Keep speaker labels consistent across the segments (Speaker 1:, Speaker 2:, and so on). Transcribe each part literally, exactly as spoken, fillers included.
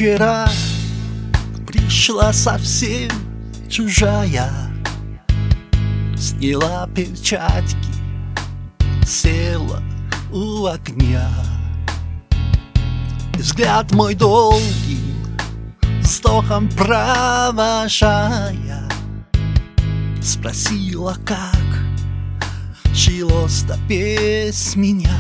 Speaker 1: вчера пришла совсем чужая, сняла перчатки, села у огня. Взгляд мой долгий, вздохом провожая, спросила, как жилось-то без меня.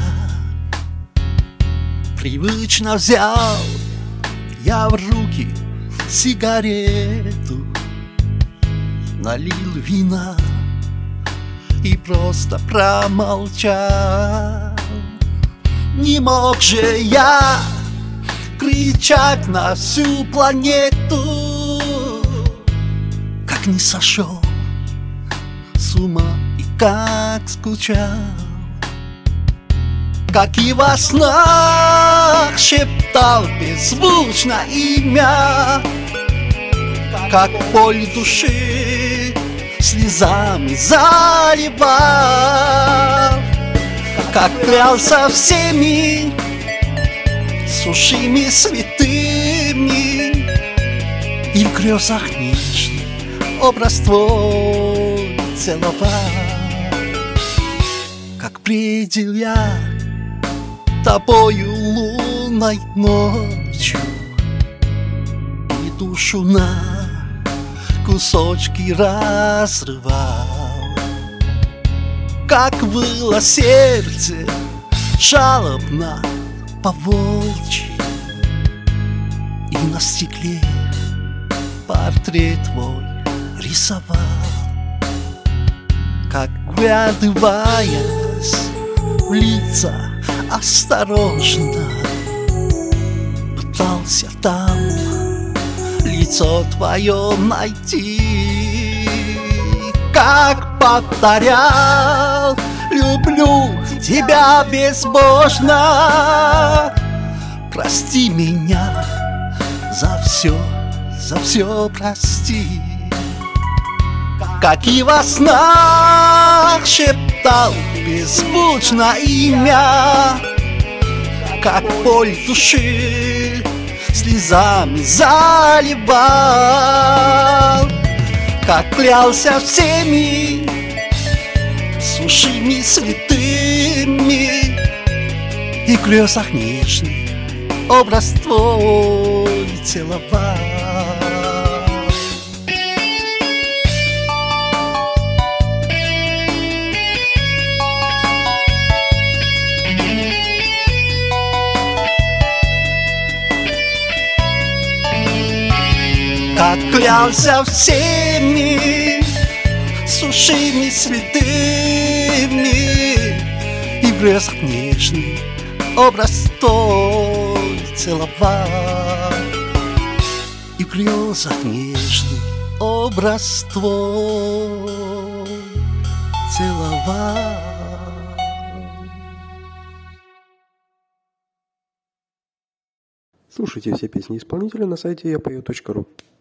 Speaker 1: Привычно взял я в руки сигарету, налил вина и просто промолчал. Не мог же я кричать на всю планету, как не сошел с ума и как скучал. Как и во снах шептал беззвучно имя, как боль души слезами заливал, как клялся всеми сушими святыми, и в грезах нежный образ твой целовал. Как бредил я тобою лунной ночью и душу на кусочки разрывал. Как выло сердце жалобно по-волчьи, и на стекле портрет твой рисовал. Как, вглядываясь в лица, осторожно пытался там лицо твое найти. Как повторял: люблю тебя безбожно, прости меня за все, за все прости. Как и во снах шептал беззвучно имя, как боль души слезами заливал, как клялся всеми сушими святыми, и в грезах нежный образ твой целовал. Как клялся всеми сушими святыми, и в грезах нежный образ твой целовал, и в грезах нежный образ твой целовал.
Speaker 2: Слушайте все песни исполнителя на сайте я пою точка ру.